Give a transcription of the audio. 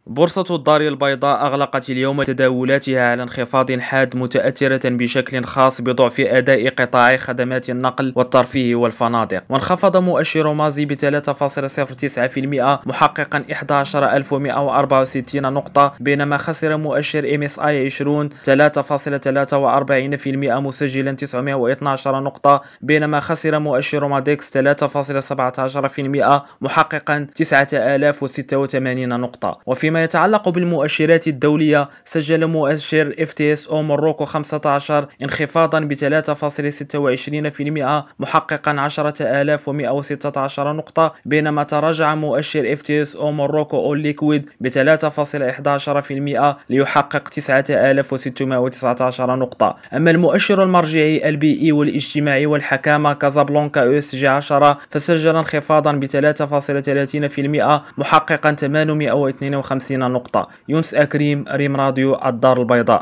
بورصة الدار البيضاء أغلقت اليوم تداولاتها على انخفاض حاد، متأثرة بشكل خاص بضعف أداء قطاع خدمات النقل والترفيه والفنادق. وانخفض مؤشر مازي ب 3.09%، محققا 11164 نقطة، بينما خسر مؤشر MSI 20 3.43%، مسجلا 912 نقطة، بينما خسر مؤشر ماديكس 3.17%، محققا 9086 نقطة. وفيما يتعلق بالمؤشرات الدولية، سجل مؤشر FTSE موروكو 15 انخفاضا ب 3.26%، محققا 10116 نقطة، بينما تراجع مؤشر FTSE موروكو أول ليكويد ب 3.11% ليحقق 9619 نقطة. أما المؤشر المرجعي البيئي والاجتماعي والحكامة كازابلانكا ESG 10 فسجل انخفاضا ب 3.30%، محققا 852 نقطة. يونس أكريم، ريم راديو، الدار البيضاء.